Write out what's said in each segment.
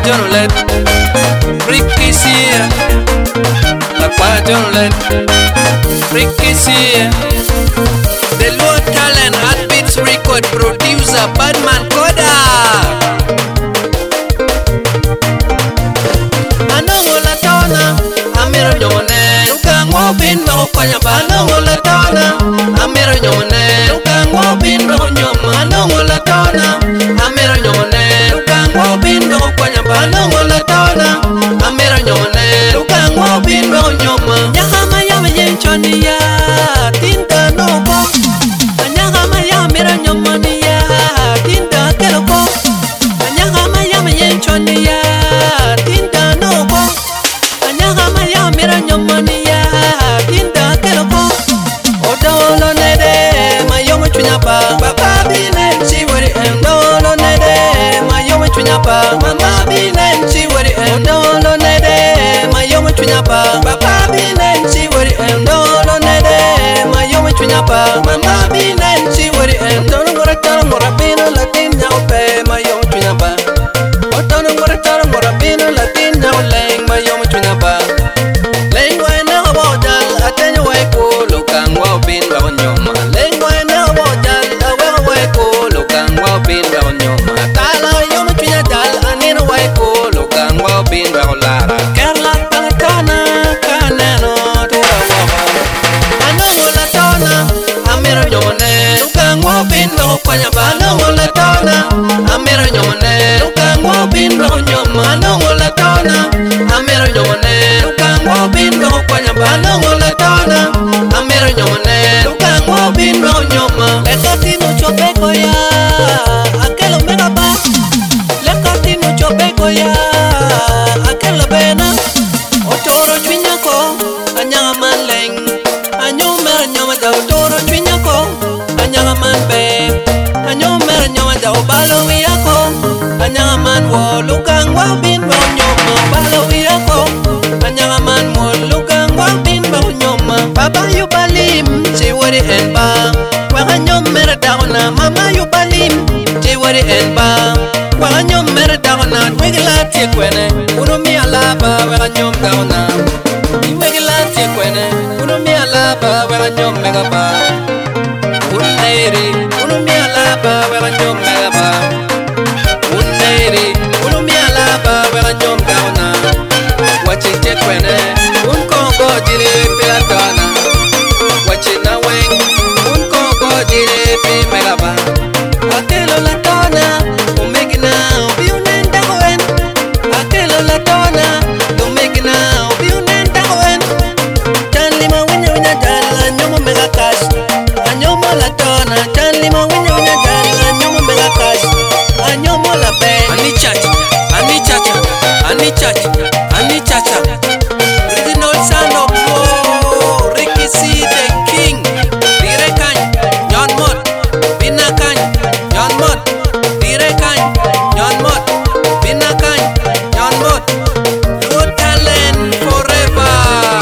don't let Ricky see I don't let Ricky see the local and Heartbeats record producer Badman Koda. Anongola tona amiro nyone ukangwo bin no kwanya banongola tona amiro nyone ukangwo bin no nyoma anongola tona amiro nyone ukangwo bin no kwanya banongola tona amiro nyone ukangwo bin no nyoma nyama ya yenchoni ya tinta no ko nyama ya miro nyoma ni ya tinta keloko nyama ya yenchoni ya tinta no ko nyama ya miro nyoma ni ya tinta keloko odolo nede mayomo chunyapa baba bine chiwori endolo nede mayomo chunyapa mama bine chiwori endolo nede mayomo chunyapa baba bine chiwori endolo nede mayomo chunyapa mama bine chiwori endolo ngora bino latin nyaupe mayomo chunyapa otono ngora bino latin nyauleng mayomo chunyapa leng wena wodal atenya weko lokangwa bin ba nyoma leng wena wodal awe weko lokangwa bin ba nyoma tala yomo chunya dal anino weko lokangwa bin ba lara kerla palakana kanano turawa anongola tona amiro nyone lokangwa bin ba kwanya banongola tona amiro nyone lokangwa bin ba nyoma anongola tona amiro nyone lokangwa bin ba kwanya banongola tona amiro nyone lokangwa bin ba nyoma lekatino chopeko ya akelo mega ba lekatino chopeko ya akelo bena otoro chwinyako anyanga manleng anyumera nyoma da otoro chwinyako anyanga manbe anyumera nyoma da obalo wiyako anyanga man wo lokangwa bin ba nyoma obalo wiyako anyanga man wo lokangwa bin ba nyoma baba yu balim chiwori enba wa nyomera dauna mama yu balim chiwori enba wa nyomera dauna wigla tikwene urumi alaba wa nyom dauna wigla tikwene urumi alaba wa nyom mega ba unairi urumi alaba wa nyom mega ba unairi urumi alaba wa nyom dauna wachiche kwene unkongo jire peatana wachina weng unkongo jire pe megaba akelo la tona umegina ubiunenda hoen akelo la tona umegina ubiunenda hoen tanlima winya dala nyomo mega cash anyomo la tona tanlima winya dala nyomo mega cash anyomo la be ani chacha original sound of Mo Ricky C the king dire kan nyon mot bina kan nyon mot dire kan nyon mot bina kan nyon mot no talent forever.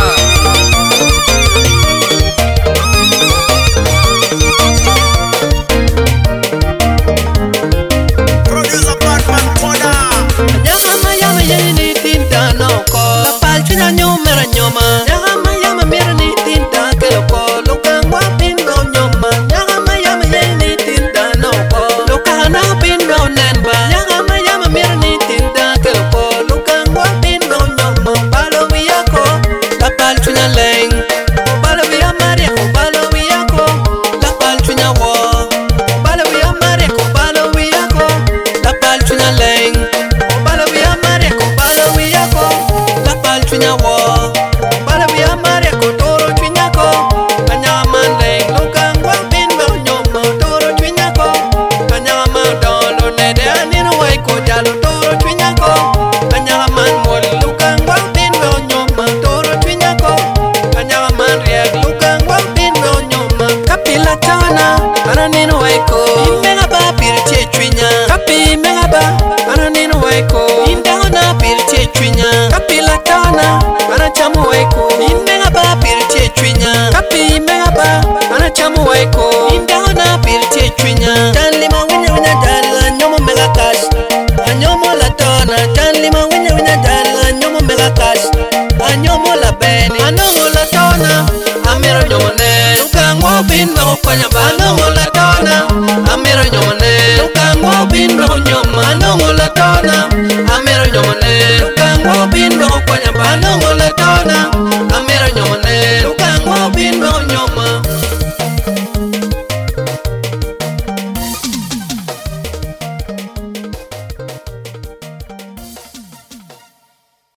Producer Badman Koda. Nyama yeni tinta no ko la palchina nyomera nyoma nyama mera ni tinta keloko lokangwa bin no nyoma nyama yeni tinta no ko lokana bin no nenba nyama mera ni tinta keloko lokangwa bin no nyoma balo wiyako la palchina leng balo wiya maria ko balo wiyako la palchina wo balo wiya maria ko balo wiyako la palchina leng balo wiya maria ko balo wiyako la palchina wo balo wiya maria ko toro chwinyako anyama leng lokangwa bin ba nyoma toro chwinyako anyama dolo nede anino wai ko jalo toro chwinyako anyama mol lokangwa bin ba nyoma toro chwinyako anyama riek lokangwa bin ba nyoma kapila tana ananino wai ko imega ba pirche chwinya kapi mega ba ananino wai ko indana pirche chwinya kapila tana mo kwanya ba no la tona